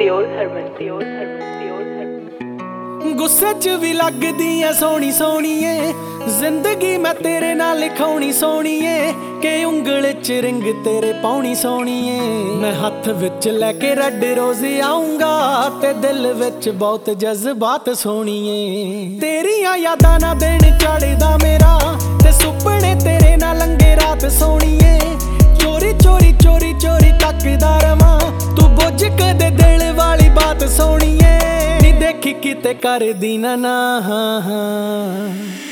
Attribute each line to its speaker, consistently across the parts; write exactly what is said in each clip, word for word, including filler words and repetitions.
Speaker 1: Pure Harman pure Harman pure Harman.
Speaker 2: ਗੁੱਸੇ 'ਚ ਵੀ ਲੱਗਦੀ ਐ ਸੋਹਣੀ ਸੋਹਣੀਏ, ਜ਼ਿੰਦਗੀ ਮੈਂ ਤੇਰੇ ਨਾਲ ਲਿਖਾਉਣੀ ਸੋਹਣੀਏ, ਕਿ ਉਂਗਲ 'ਚ ਰਿੰਗ ਤੇਰੇ ਪਾਉਣੀ ਸੋਹਣੀਏ। ਮੈਂ ਹੱਥ ਵਿੱਚ ਲੈ ਕੇ ਰੈਡ ਰੋਜ਼ ਆਉਂਗਾ, ਤੇ ਦਿਲ ਵਿੱਚ ਬਹੁਤ ਜਜ਼ਬਾਤ ਸੋਹਣੀਏ। ਤੇਰੀਆਂ ਯਾਦਾਂ ਨਾ ਦਿਨ ਚੜ੍ਹਦਾ ਮੇਰਾ, ਤੇ ਸੁਪਨੇ ਤੇਰੇ ਨਾਲ ਲੰਘੇ ਰਾਤ ਸੋਹਣੀਏ। ਚੋਰੀ ਚੋਰੀ ਚੋਰੀ ਚੋਰੀ ਤੱਕਦਾ ਰਵਾਂ, ਤੂੰ ਬੁੱਝ ਕਦੇ ਦਿਲ ਵਾਲੀ ਬਾਤ ਸੋਹਣੀਏ। ਨੀ ਦੇਖੀ ਕਿਤੇ ਕਰਦੀ ਨਾ ਨਾ ਹਾਂ ਹਾਂ।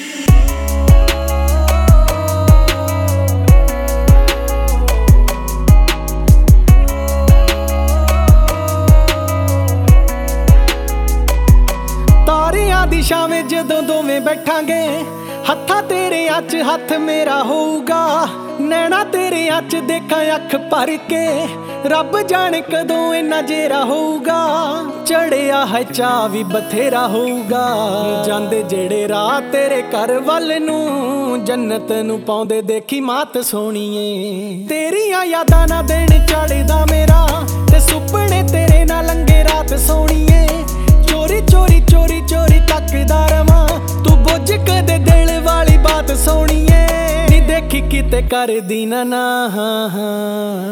Speaker 2: ਤਾਰਿਆਂ ਦੀ ਛਾਵੇਂ ਜਦੋਂ ਦੋਵੇਂ ਬੈਠਾਂਗੇ, ਹੱਥਾਂ ਤੇਰੇ ਅੱਜ ਹੱਥ ਮੇਰਾ ਹੋਊਗਾ। ਨੈਣਾ ਤੇਰੇ ਅੱਜ ਦੇਖਾਂ ਅੱਖ ਭਰ ਕੇ, ਰੱਬ ਜਾਣੇ ਕਦੋਂ ਇੰਨਾ ਜੇਰਾ ਹੋਊਗਾ। ਚੜਿਆ ਹੈ ਚਾਅ ਵੀ ਬਥੇਰਾ ਹੋਊਗਾ, ਜਾਂਦੇ ਜਿਹੜੇ ਰਾਹ ਤੇਰੇ ਘਰ ਵੱਲ ਨੂੰ, ਜੰਨਤ ਨੂੰ ਪਾਉਂਦੇ ਦੇਖੀ ਮਾਤ ਸੋਹਣੀਏ। ਤੇਰੀਆਂ ਯਾਦਾਂ ਨਾ ਦਿਨ ਚੜ੍ਹਦਾ ਮੇਰਾ, ਤੇ ਸੁਪਨੇ ਤੇਰੇ ਨਾਲ ਲੰਘੇ ਰਾਤ ਸੋਹਣੀਏ। ਚੋਰੀ ਚੋਰੀ ਚੋਰੀ ਚੋਰੀ ਤੱਕਦਾ ਰਵਾਂ, ਤੂੰ ਬੁੱਝ ਕਦੇ ਦਿਲ ਵਾਲੀ ਬਾਤ ਸੋਹਣੀਏ। ਨੀ ਦੇਖੀ ਕਿਤੇ ਕਰਦੀ ਨਾ ਨਾ ਹਾਂ ਹਾਂ।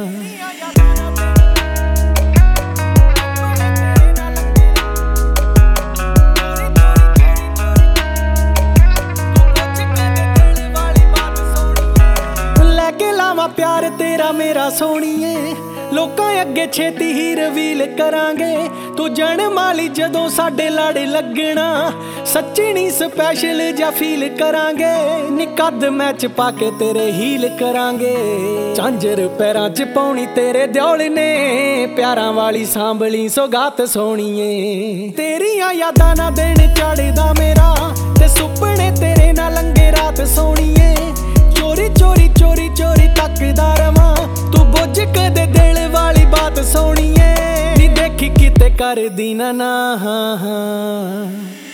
Speaker 2: ਲੈ ਕੇ ਲਾਵਾਂ ਪਿਆਰ ਤੇਰਾ ਮੇਰਾ ਸੋਹਣੀਏ, ਲੋਕਾਂ ਅੱਗੇ ਛੇਤੀ ਹੀ ਰਿਵੀਲ ਕਰਾਂਗੇ। ਤੂੰ ਜਨਮ ਵਾਲੀ ਜਦੋਂ ਸਾਡੇ ਲਾੜੇ ਲੱਗਣਾ, ਸੱਚੀ ਨੀ ਸਪੈਸ਼ਲ ਜਾਂ ਫੀਲ ਕਰਾਂਗੇ। ਨੀ ਕੱਦ ਮੈਚ ਪਾ ਕੇ ਤੇਰੇ ਹੀਲ ਕਰਾਂਗੇ, ਝਾਂਜਰ ਪੈਰਾਂ 'ਚ ਪਾਉਣੀ ਤੇਰੇ ਦਿਓਲ ਨੇ, ਪਿਆਰਾਂ ਵਾਲੀ ਸਾਂਭਲੀ ਸੌਗਾਤ ਸੋਹਣੀਏ। ਤੇਰੀਆਂ ਯਾਦਾਂ ਨਾ ਦਿਨ ਚੜ੍ਹਦਾ ਮੇਰਾ, ਤੇ ਸੁਪਨੇ ਤੇਰੇ ਨਾਲ ਲੰਘੇ ਰਾਤ ਸੋਹਣੀਏ। ਚੋਰੀ ਚੋਰੀ ਚੋਰੀ ਚੋਰੀ ਤੱਕਦਾ ਰਵਾਂ, ਤੂੰ ਬੁੱਝ ਕਦੇ ਦਿਲ ਵਾਲੀ ਬਾਤ ਸੋਹਣੀਏ। ਨੀ ਦੇਖੀ ਕਿਤੇ ਕਰਦੀ ਨਾ ਨਾ ਹਾਂ ਹਾਂ।